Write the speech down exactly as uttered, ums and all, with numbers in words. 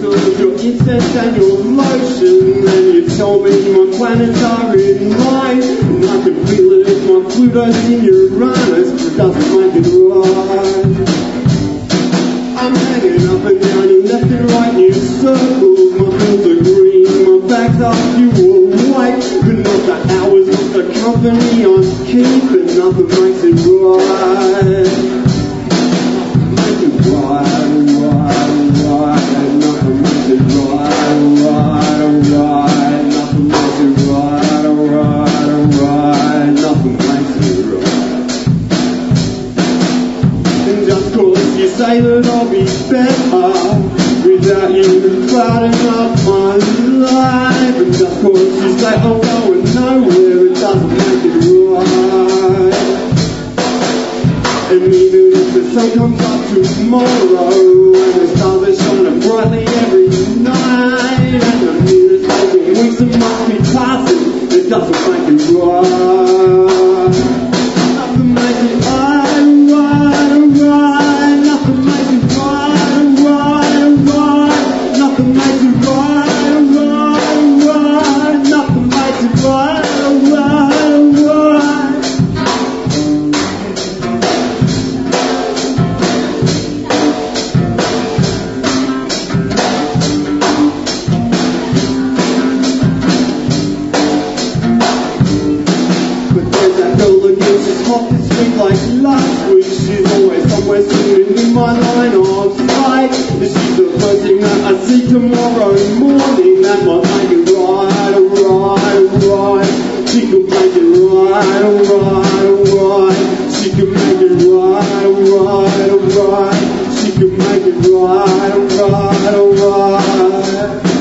of your incense and your lotion, and you tell me my planets are in line, and I can feel it if my Pluto's in Uranus, but it doesn't make it right. I'm hanging up and down and left and right near circles, my bills are green, my bags are fuel white, but not the hours, not the company I'm keeping, nothing makes it right. Make it right, right, right, nothing makes it right, right, right, nothing makes it right, right, right, nothing makes it right. And just cause you say that I'll be better without you clouding up my life, and just cause you say I'm going nowhere, it doesn't make it right. And even if the sun comes up tomorrow, and the stars are shining brightly every night, and the mirror's making weeks and months be passing, it doesn't make it right. Nothing makes it right, right, right. Nothing makes it right, right, right. Nothing makes it right, right, right. Nothing makes it right, right, right. Like last week, she's always somewhere sitting in my line of sight. She's the first thing that I see tomorrow morning that might make it right, right, right. She could make it right, right, right. She could make it right, right, right. She could make it right, right, right.